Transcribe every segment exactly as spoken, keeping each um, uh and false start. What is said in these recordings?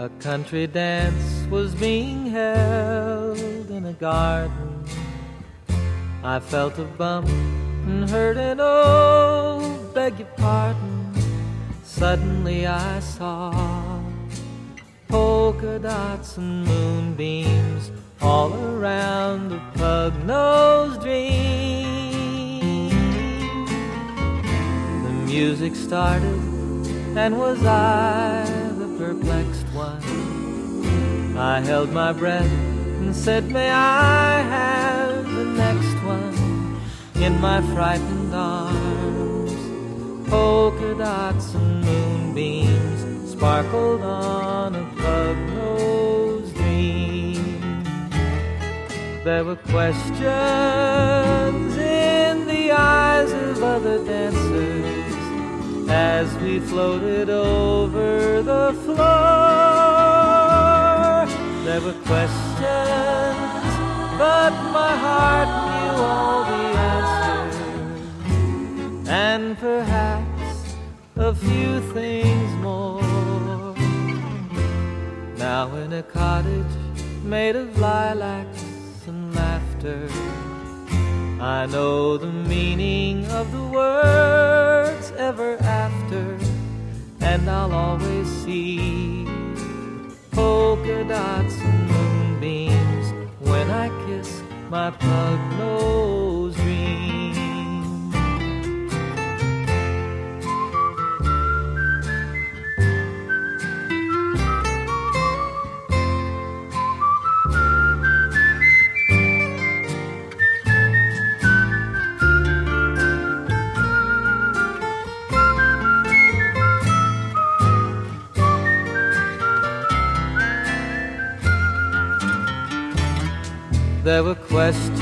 A country dance was being held in a garden. I felt a bump and heard an oh, beg your pardon. Suddenly I saw polka dots and moonbeams all around a pug-nosed dream. The music started, and was I the perplexed one? I held my breath and said, may I have the next one? In my frightened arms, polka dots and moonbeams sparkled on a pug-nosed dream. There were questions in the eyes of other dancers as we floated over the floor. There were questions, but my heart knew all the answers, and perhaps a few things more. Now in a cottage made of lilacs and laughter, I know the meaning of the words ever after, and I'll always see polka dots and moonbeams when I kiss my pug-nosed dream. There were questions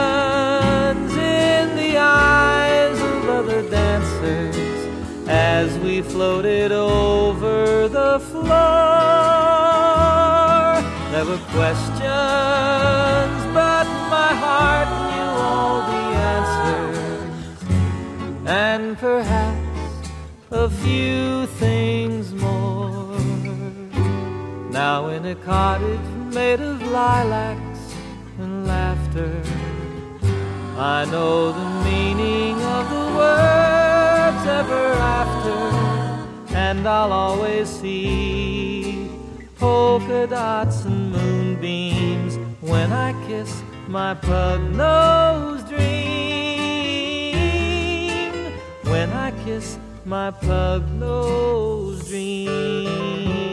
in the eyes of other dancers as we floated over the floor. There were questions, but my heart knew all the answers, and perhaps a few things more. Now in a cottage made of lilacs and laughter, I know the meaning of the words ever after, and I'll always see polka dots and moonbeams when I kiss my pug-nosed dream. When I kiss my pug-nosed dream.